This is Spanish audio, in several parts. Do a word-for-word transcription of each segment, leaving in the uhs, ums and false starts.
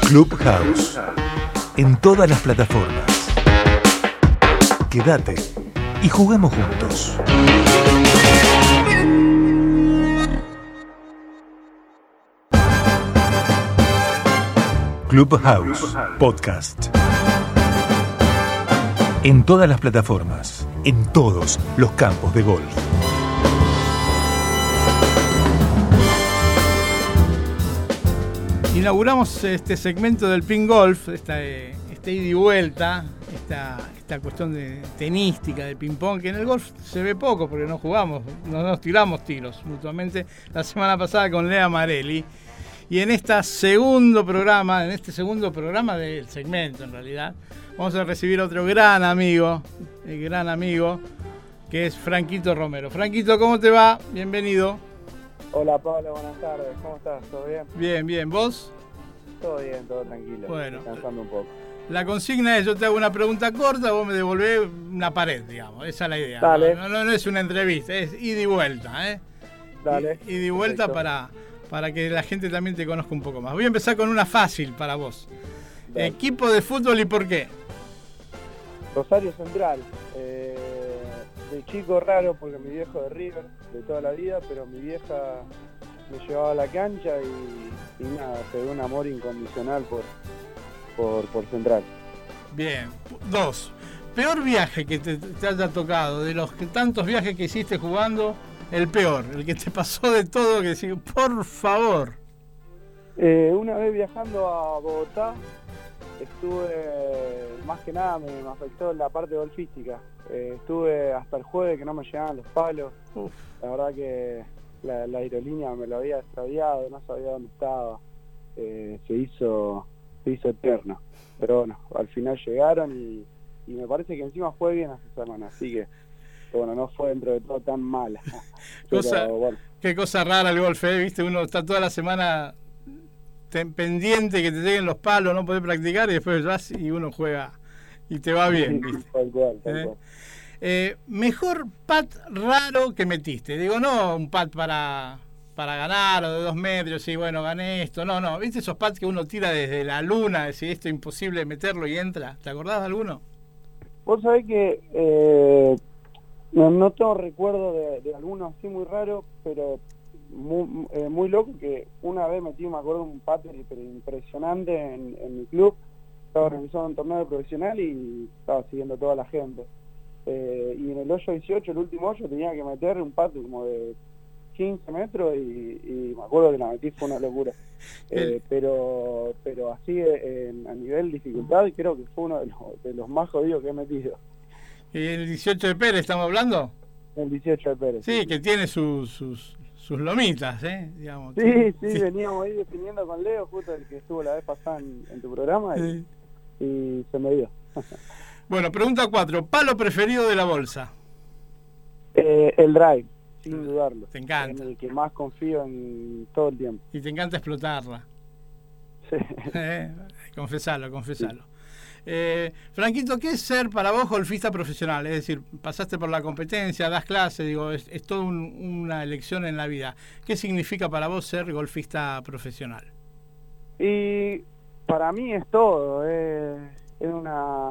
Clubhouse. En todas las plataformas. Quédate y juguemos juntos. Clubhouse Podcast. En todas las plataformas, en todos los campos de golf. Inauguramos este segmento del Ping Golf, esta, esta ida y vuelta, esta, esta cuestión de tenística, de ping-pong, que en el golf se ve poco porque no jugamos, no nos tiramos tiros mutuamente la semana pasada con Lea Marelli. Y en este segundo programa, en este segundo programa del segmento en realidad, vamos a recibir a otro gran amigo, el gran amigo, que es Franquito Romero. Franquito, ¿cómo te va? Bienvenido. Hola Pablo, buenas tardes, ¿cómo estás? ¿Todo bien? Bien, bien, ¿vos? Todo bien, todo tranquilo, bueno, descansando un poco. La consigna es, yo te hago una pregunta corta, vos me devolvés una pared, digamos, esa es la idea. Dale. No, no, no es una entrevista, es ida y vuelta, ¿eh? Dale. Ida y vuelta para, para que la gente también te conozca un poco más. Voy a empezar con una fácil para vos. Dale. Equipo de fútbol y por qué. Rosario Central, eh, de chico raro porque mi viejo de River, de toda la vida, pero mi vieja me llevaba a la cancha y, y nada, se dio un amor incondicional por, por, por Central. Bien, dos. Peor viaje que te, te haya tocado, de los que, tantos viajes que hiciste jugando, el peor, el que te pasó de todo, que decís, por favor. Eh, una vez viajando a Bogotá, estuve, más que nada me, me afectó la parte golfística. Eh, estuve hasta el jueves que no me llegaban los palos. Uf. La verdad que la, la aerolínea me lo había extraviado, no sabía dónde estaba. Eh, se hizo se hizo eterno. Pero bueno, al final llegaron y, y me parece que encima fue bien esa semana, así que bueno, no fue dentro de todo tan mala. Cosa, Pero, bueno. Qué cosa rara el golf, ¿eh? ¿Viste? Uno está toda la semana pendiente que te lleguen los palos, no podés practicar y después vas y uno juega y te va bien, ¿viste? Tal cual, tal ¿Eh? cual. Eh, mejor pat raro que metiste, digo, no un pat para para ganar o de dos metros y bueno, gané esto, no, no, ¿viste esos pads que uno tira desde la luna, decir esto es imposible meterlo y entra? ¿Te acordás de alguno? Vos sabés que eh, no, no tengo recuerdo de, de alguno así muy raro, pero muy, eh, muy loco que una vez metí, me acuerdo, un pater impresionante en, en mi club. Estaba organizando un torneo profesional y estaba siguiendo a toda la gente. Eh, y en el hoyo dieciocho, el último hoyo, tenía que meter un pater como de quince metros y, y me acuerdo que la metí, fue una locura. Eh, pero pero así en, a nivel dificultad creo que fue uno de los, de los más jodidos que he metido. ¿Y el dieciocho de Pérez estamos hablando? El dieciocho de Pérez. Sí, sí. Que tiene sus, sus, sus lomitas, ¿eh? Digamos. Sí, sí, sí, veníamos ahí definiendo con Leo, justo el que estuvo la vez pasada en, en tu programa, y, sí. y se me dio. Bueno, pregunta cuatro. ¿Palo preferido de la bolsa? Eh, el drive, sin dudarlo. Te encanta. En el que más confío en todo el tiempo. Y te encanta explotarla. Sí. Eh, confesalo, confesalo. Sí. Eh, Franquito, ¿qué es ser para vos golfista profesional? Es decir, pasaste por la competencia, das clases, digo, es, es toda un, una elección en la vida. ¿Qué significa para vos ser golfista profesional? Y para mí es todo, es, es una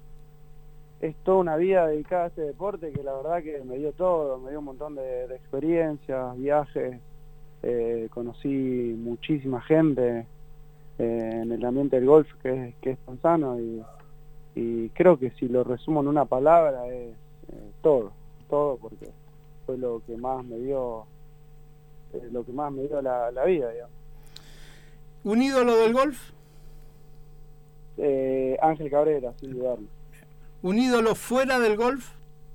es toda una vida dedicada a este deporte que la verdad que me dio todo, me dio un montón de, de experiencias, viajes, eh, conocí muchísima gente eh, en el ambiente del golf que es, que es tan sano y, y creo que si lo resumo en una palabra es eh, todo, todo porque fue lo que más me dio eh, lo que más me dio la, la vida, digamos. ¿Un ídolo del golf? Eh, Ángel Cabrera, sin dudarlo. ¿Un ídolo fuera del golf?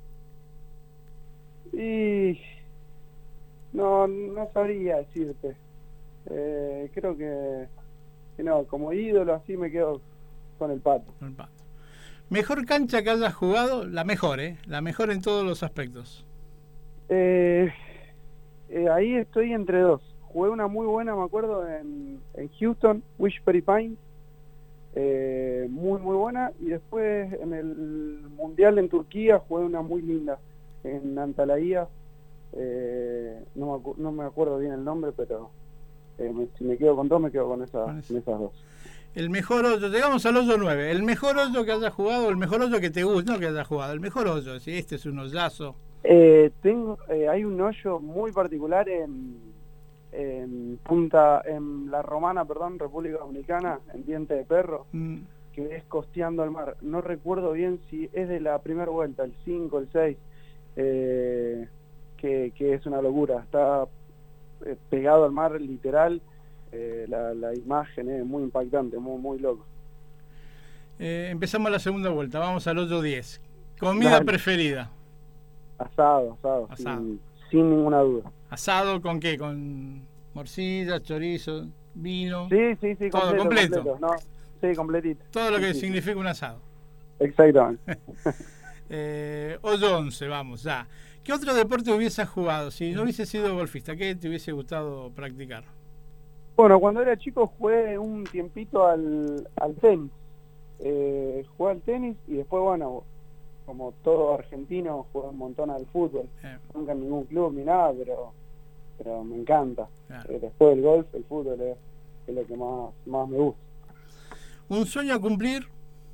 Y no, no sabría decirte. Eh, creo que, que no, como ídolo así me quedo con el Pato. El Pato. ¿Mejor cancha que hayas jugado? La mejor, ¿eh? La mejor en todos los aspectos. Eh, eh, ahí estoy entre dos. Jugué una muy buena, me acuerdo, en, en Houston, Wishberry Pines. Eh, muy muy buena, y después en el mundial en Turquía jugué una muy linda en Antalya, eh, no, me no me acuerdo bien el nombre, pero eh, me, si me quedo con dos, me quedo con, esa, Con eso. con esas dos. El mejor hoyo, llegamos al hoyo nueve. El mejor hoyo que hayas jugado, el mejor hoyo que te guste, no que hayas jugado, el mejor hoyo, si este es un hoyazo. Eh, tengo, eh, hay un hoyo muy particular en, en Punta, en La Romana, perdón, República Dominicana, en Diente de Perro, Mm, que es costeando el mar. No recuerdo bien si es de la primera vuelta, el cinco, el seis, eh, que, que es una locura. Está eh, pegado al mar, literal. Eh, la, la imagen es muy impactante, muy, muy loco. eh, empezamos la segunda vuelta, vamos al hoyo diez. Comida Dale. preferida. Asado, asado, Asado. Sin, sin ninguna duda. ¿Asado con qué? ¿Con morcilla, chorizo, vino? Sí, sí, sí, Todo completo, completo. completo, ¿no? Sí, completito. Todo lo Sí, que sí, significa un asado. exactamente. Eh, hoyo once, vamos, ya. ¿Qué otro deporte hubieses jugado? Si no hubiese sido golfista, ¿qué te hubiese gustado practicar? Bueno, cuando era chico jugué un tiempito al, al tenis. Eh, jugué al tenis y después, bueno, como todo argentino, jugué un montón al fútbol. Eh, Nunca en ningún club ni nada, pero pero me encanta. claro. Eh, después del golf, el fútbol es, es lo que más, más me gusta. ¿Un sueño a cumplir?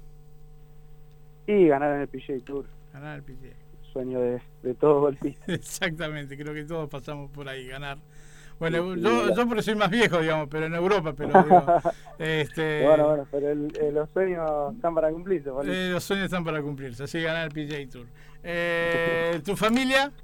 Y ganar en el P G A Tour, Ganar el P G A. sueño de, de todo golfista. Exactamente, creo que todos pasamos por ahí, ganar. Bueno, Sí, sí, yo, claro. yo porque soy más viejo, digamos, pero en Europa, pero digo, este, Bueno, bueno, pero el- el- los sueños están para cumplirse, Pablito. eh, los sueños están para cumplirse, así ganar el P G A Tour. Eh, ¿Tu familia?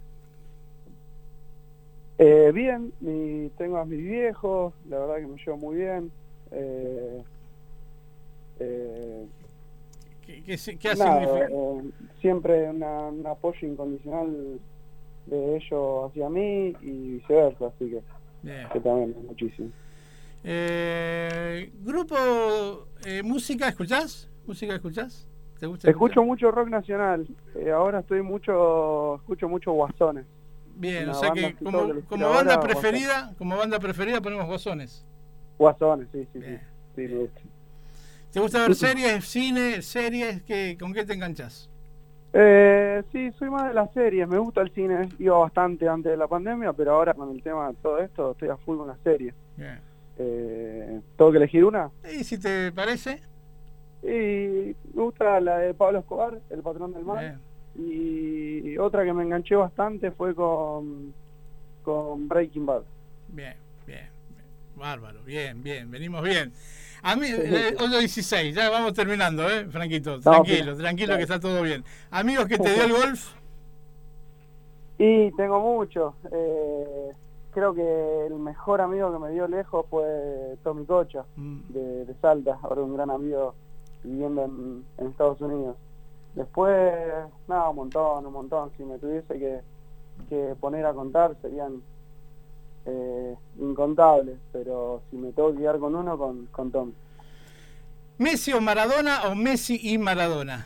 Eh, bien, mi, tengo a mis viejos, la verdad que me llevo muy bien. Eh, eh, ¿Qué, qué, se- qué ha nada, significado? eh, siempre una- un apoyo incondicional de ellos hacia mí y viceversa, así que, Bien. que también es muchísimo. Eh, ¿Grupo, eh, música, escuchás? ¿Música escuchás? ¿Te gusta Escucho escuchar? mucho rock nacional, eh, ahora estoy mucho, escucho mucho Guasones. Bien, una o sea banda que así, como, todo lo que como escucho banda ahora, preferida, como banda preferida ponemos Guasones. Guasones, sí, sí, sí, Bien. sí, me gusta. ¿Te gusta ver series, cine, series? ¿Qué, ¿Con qué te enganchás? Eh, sí, soy más de las series, me gusta el cine, iba bastante antes de la pandemia, pero ahora con el tema de todo esto estoy a full con las series. Bien. Eh, ¿Tengo que elegir una? ¿Y si te parece? Y me gusta la de Pablo Escobar, El Patrón del Mar, Bien. y otra que me enganché bastante fue con, con Breaking Bad. Bien, bien, bien. Bárbaro, bien, bien, venimos bien. A mí, eh, hoyo dieciséis, ya vamos terminando, ¿eh, Franquito? Tranquilo, No, tranquilo claro. que está todo bien. Amigos que te dio el golf, Y tengo muchos. Eh, creo que el mejor amigo que me dio lejos fue Tommy Cocha, mm, de, de Salta, ahora un gran amigo viviendo en, en Estados Unidos. Después, nada, un montón, un montón. Si me tuviese que, que poner a contar serían eh, incontables, pero si me tengo que quedar con uno, con, con Tommy. ¿Messi o Maradona o Messi y Maradona?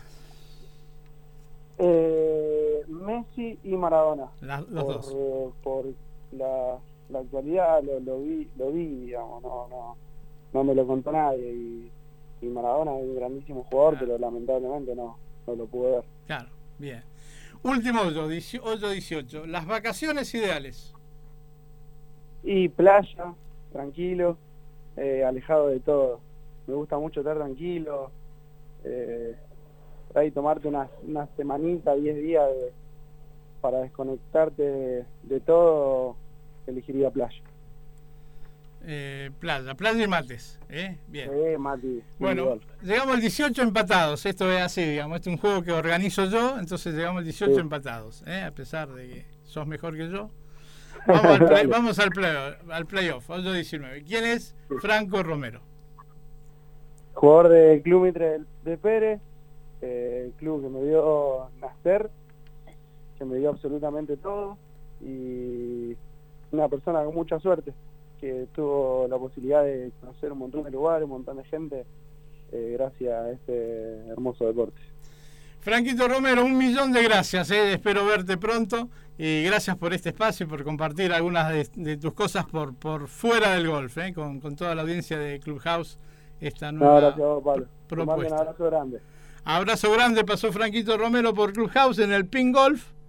Eh, Messi y Maradona. La- los por, dos. eh, por la, la actualidad lo, lo vi, lo vi, digamos, no, no, no me lo contó nadie. Y, y Maradona es un grandísimo jugador, Ah. pero lamentablemente no, no lo pude ver. Claro, bien. Último hoyo, dieci- hoyo dieciocho. Las vacaciones ideales. Y playa, tranquilo, eh, alejado de todo. Me gusta mucho estar tranquilo, eh, por ahí tomarte una, una semanita, diez días de- para desconectarte de, de todo, elegiría playa. Eh, playa, playa y mates. ¿eh? Bien. Eh, Mati, Bueno, igual. llegamos al dieciocho empatados. Esto es así, digamos. Este es un juego que organizo yo, entonces llegamos al dieciocho Sí. empatados. ¿eh? A pesar de que sos mejor que yo. Vamos al, play, vamos al, play, al playoff, hoyo diecinueve. ¿Quién es Franco Romero? Jugador del Club Mitre de, de Pérez, eh, el club que me vio nacer, que me dio absolutamente todo, y una persona con mucha suerte, que tuvo la posibilidad de conocer un montón de lugares, un montón de gente, eh, gracias a este hermoso deporte. Franquito Romero, un millón de gracias, ¿eh? Espero verte pronto y gracias por este espacio y por compartir algunas de, de tus cosas por, por fuera del golf, ¿eh? con, con toda la audiencia de Clubhouse, esta No, nueva gracias a vos, Pablo. pr- Te mando un propuesta. abrazo grande. Abrazo grande, pasó Franquito Romero por Clubhouse en el Ping Golf.